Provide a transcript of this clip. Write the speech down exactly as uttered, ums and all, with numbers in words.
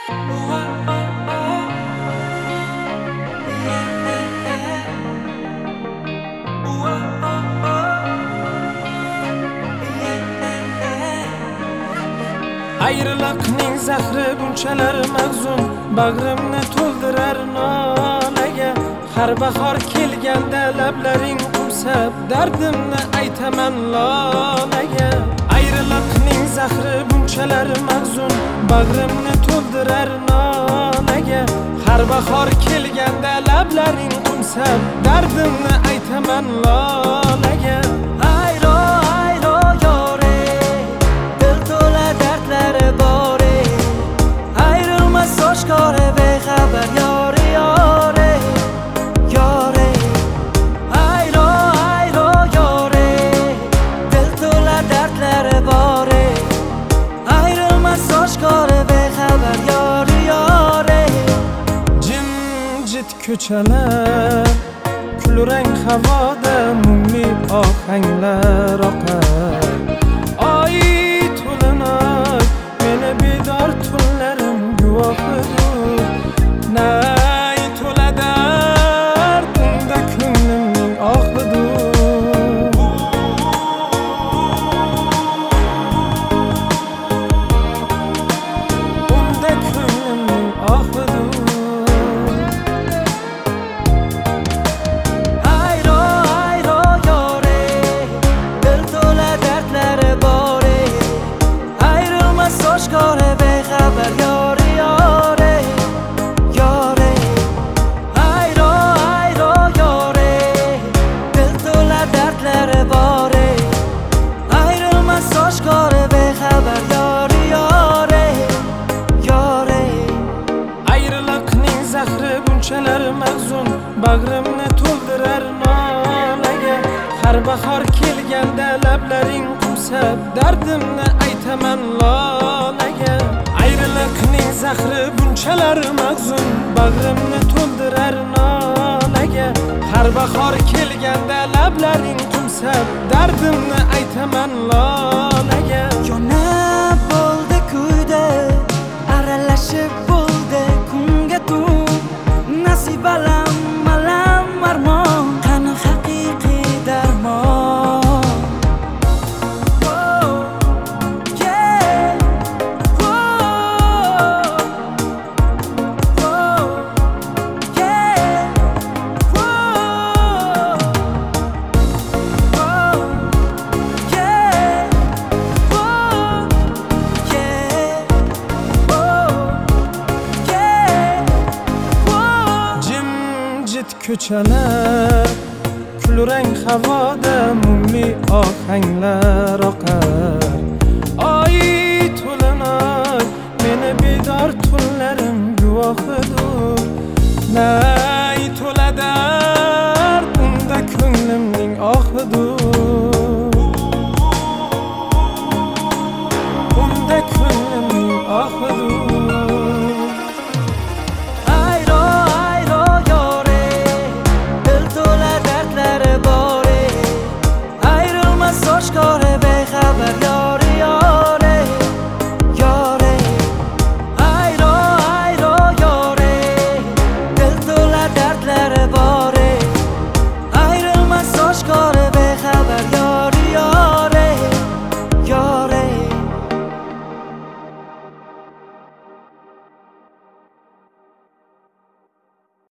Ayrılıkning zahri bunchalar mag'zun, bag'rimni to'ldirar nolaga. Har bahor kelganda lablaring qumsab, dardimni aytaman lolaga. Ayrılıkning zahri bunchalar mag'zun, bag'rimni to'ldirar nolaga. Har bahor kelganda lablaring qumsab, dardimni aytaman lolaga. Ayro ayro yore, dil to'la dardlari bore. Ayrilmas oshkora bexabar yore yore yore. Ayro ayro yore, dil to'la dardlari bore. Ayrilmas oshkora bexabar yore yore. Jimjit ko'chalar, kulrang havoda mungli ohanglar oqar. Oy to'linoy, meni bedor tunlarim guvohidur. Nay to'la dard, unda ko'nglimning ohidur. Unda ko'nglimning ohidur. Oshkora bexabar yore yore yore. Ayro ayro yore, dil to'la dardlari bore. Ayrilmas oshkora bexabar yore yore yore. Ayrılıkning zahri bunchalar mag'zun, bag'rimni to'ldirar nolaga. Har bahor kelganda lablaring qumsab, dardimni aytaman lolaga. Ayrılıkning zahri bunchalar mag'zun, bag'rimni to'ldirar nolaga. Har bahor kelganda lablaring qumsab, dardimni aytaman lolaga. Yonib bo'ldi kuyda, aralashib bo'ldi kunga tu. Nasibalam malam armon, qani haqiqiy darmon. Ko'chalar, kulrang havoda mungli ohanglar oqar.